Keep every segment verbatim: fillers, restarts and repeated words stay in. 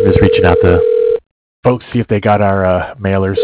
just reaching out to folks, see if they got our uh, mailers.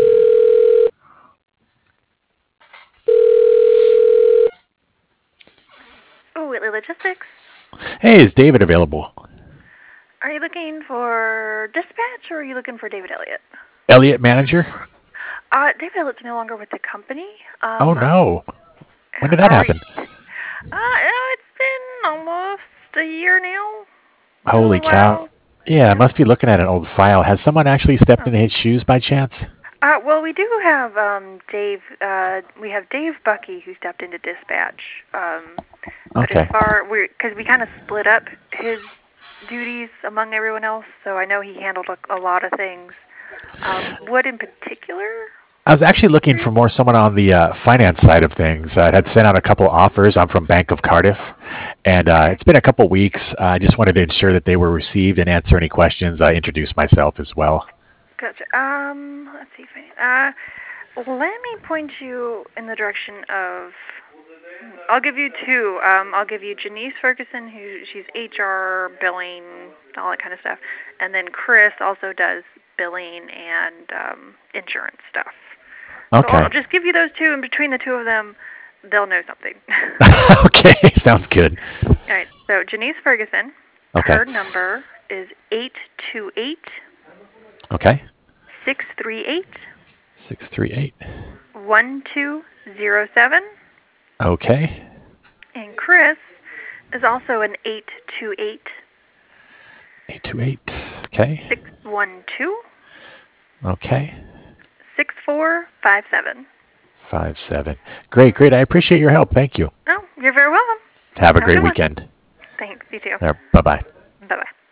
Oh, Whitley Logistics. Hey, is David available? Are you looking for dispatch or are you looking for David Elliott? Elliott manager? Uh, David Elliott's no longer with the company. Um, oh, no. When did that happen? You, uh, it's been almost a year now. Holy cow. Yeah, I must be looking at an old file. Has someone actually stepped oh. into his shoes by chance? Uh, well, we do have um, Dave. Uh, we have Dave Bucky who stepped into dispatch. Um, but okay. as far we, because we kind of split up his duties among everyone else, so I know he handled a, a lot of things. Um, what in particular? I was actually looking for more someone on the uh, finance side of things. I had sent out a couple offers. I'm from Bank of Cardiff, and uh, it's been a couple weeks. Uh, I just wanted to ensure that they were received and answer any questions. I introduced myself as well. Gotcha. Um, let's see if I, uh, let me point you in the direction of, I'll give you two. Um, I'll give you Janice Ferguson, who she's H R, billing, all that kind of stuff, and then Chris also does billing and um, insurance stuff. Okay. So I'll just give you those two, and between the two of them, they'll know something. okay, sounds good. All right, so Janice Ferguson, okay. her number is eight two eight. Okay. six three eight. six three eight. one two zero seven. Okay. And Chris is also an eight two eight. eight two eight. Okay. six one two. Okay. six four five seven. five seven. Great, great. I appreciate your help. Thank you. Oh, you're very welcome. Have a Have great weekend. One. Thanks. You too. Right, bye-bye.